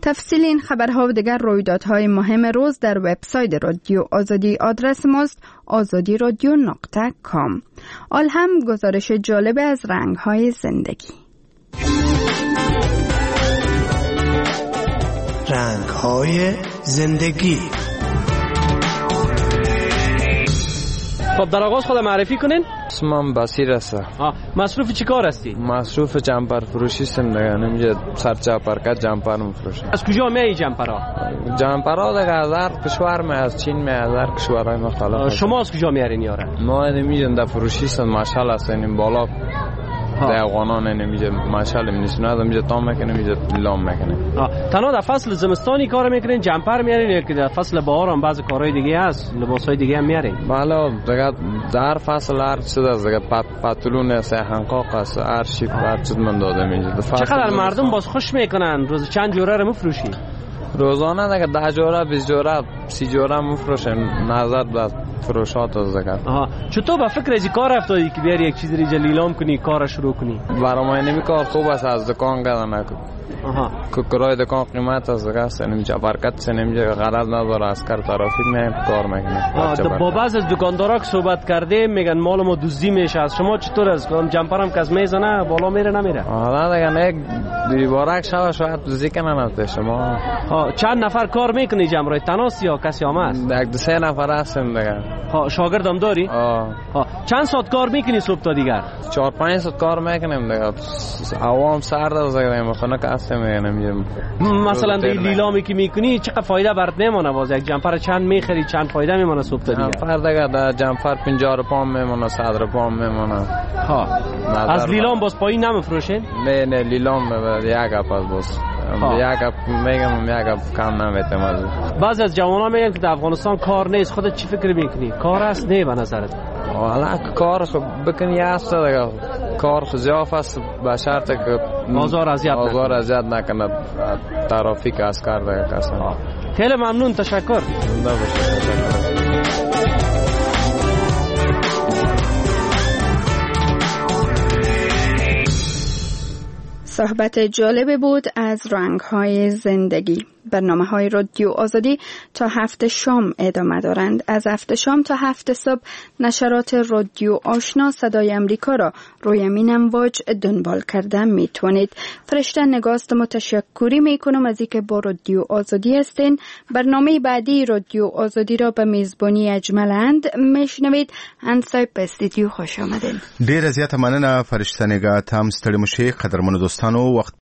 تفصیل این خبرها و دیگر رویدادهای مهم روز در وبسایت رادیو آزادی. آدرس ماست azadiradio.com. آل هم گزارش جالب از رنگ‌های زندگی. رنگ‌های زندگی. خب در آغاز خود معرفی کنین. اسمم بصیر است. مصروف چی کار هستی؟ مصروف جمپر فروشی هستم دیگه. نمیشه سر چاپرکت جمپر میفروشم. از کجا میای جمپرها؟ جمپرها دیگه از هر کشور می، از چین می، از هر کشورهای مختلف. شما از کجا میارین یاره؟ ما نمیجن در فروشی هستم ماشاءالله هستیم بالا. در افغانان نمیجه ماشاءالله میشنه نمیجه تام میکنه نمیجه لام میکنه. تنها در فصل زمستانی کار میکنین جمپر میارین یا که در فصل بهار هم بعضی کارهای دیگه هست لباسای دیگه هم میارین؟ بله دیگه در فصل هر چیز از دیگه پتلون است حنقاق است هر چیز هر چیز من داده میشه. چقدر مردم باز خوش میکنن روز چند جوره رو میفروشی؟ روزانه دیگه 10 جوره 20 جوره 30 جوره میفروشیم نظر به فروشات از دیگه. چطور به فکر از کار افتادی که بیاری یک چیز رو لیلام کنی کار شروع کنی؟ برای ما نمی کار خوب است از دکان گردن که کرای دکان قیمت از دیگه است نمیشه برکت سه نمیشه غرض نداره اسکر ترافیک نه کار میکنه. با بعض از دکاندارا که صحبت کرده میگن مال ما دزدی میشه. از شما چطور است؟ جمپرم کس میزنه بالا میره نمیره؟ حالا دیگه نه دیوارک شاید دزدی کنن از شما. چند نفر کار میکنی جمرای تناس یا کسی هم هست؟ یک دو سه نفر هستیم دیگه. شاگردم داری؟ چند ساعت کار میکنی صبح تا دیگر؟ 4-5 ساعت کار میکنیم دیگه. عوام سرد از دیگه مخنک هستیم نمیگم. مثلا دی لیلامی که میکنی چقدر فایده برات میمونه؟ باز یک جمپر چند میخری چند فایده میمونه صبح تا دیگر؟ جمپر دیگه در جمپر 50 روپام میمونه 100 روپام میمونه. از لیلام باز پایین نمیفروشین؟ نه لیلام یک اپ باز یک اپ میگم یک اپ کم نمیتم از. بعضی از جوانان میگن که در افغانستان کار نیست. خودت چی فکر میکنی؟ کار است نه به نظرت؟ والا کار بکنی است دیگه. کار زیاف است به شرط که آزار اذیت نکنه ترافیک اسکر دیگه کسان. خیلی ممنون تشکر. صحبت جالب بود از رنگ‌های زندگی. برنامه‌های رادیو آزادی تا 7 شام ادامه دارند. از 7 شام تا 7 صبح نشرات رادیو آشنا صدای امریکا را روی مین امواج دنبال کرده میتونید. فرشته نگاست متشکری میکنم از اینکه با رادیو آزادی هستین. برنامه بعدی رادیو آزادی را به میزبانی اجملند میشنوید. انصای په استودیو خوش آمدین. ډیر زیاته مننه فرشته نگاه. تام ستړي مشي قدرمنو دوستانو. وخت